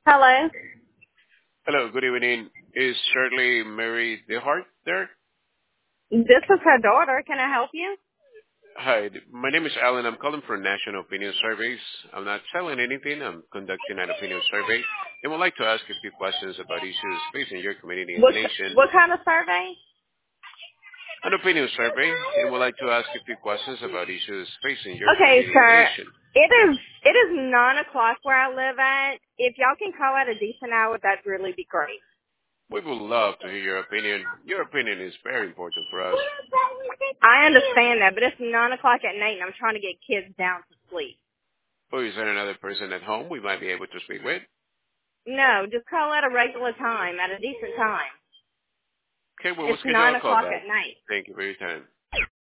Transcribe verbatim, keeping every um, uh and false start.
Hello. Hello, good evening. Is Shirley Mary DeHart there? This is her daughter. Can I help you? Hi, th- my name is Alan. I'm calling for National Opinion Surveys. I'm not selling anything. I'm conducting an opinion survey and would like to ask a few questions about issues facing your community in the What nation. what kind of survey? An opinion survey and would like to ask a few questions about issues facing your Okay, community in the sir. nation. It is it is nine o'clock where I live at. If y'all can call at a decent hour, that'd really be great. We would love to hear your opinion. Your opinion is very important for us. I understand that, but it's nine o'clock at night, and I'm trying to get kids down to sleep. Or is there another person at home we might be able to speak with? No, just call at a regular time, at a decent time. Okay, well, we'll It's schedule nine a call o'clock back. at night. Thank you for your time.